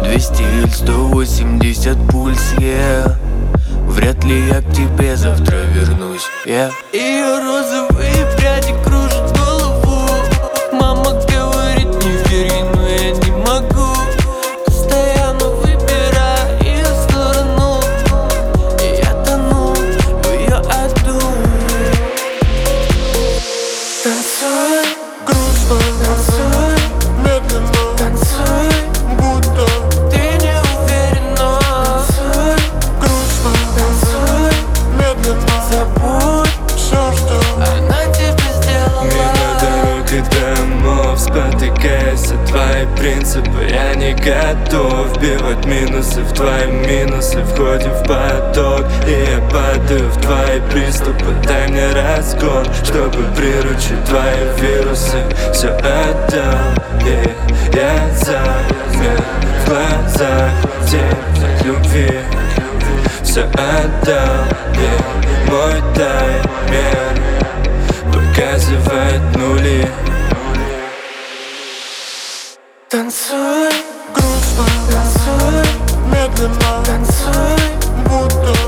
200 или 180 пульс, вряд ли я к тебе завтра вернусь, Ее розовые пряди кружат голову. Мама говорит, не верь, но я не могу. Постоянно выбираю ее сторону, и я тону в ее аду. Танцуй, Грустно, танцуй, медленно, танцуй, будто ты не уверена. Танцуй, грустно, танцуй, медленно, забудь, все, что она тебе сделала. Мимо дороги домов, спотыкаясь о твои принципы, я не готов вбивать минусы в твои минусы. Входим в поток, и я падаю в твои приступы. Дай мне разгон, чтобы приручить твои вирусы. Все отдал, и я замер в глазах тень любви. Все отдал, и мой таймер показывает нули. Танцуй, грустно, танцуй, медленно, танцуй, будто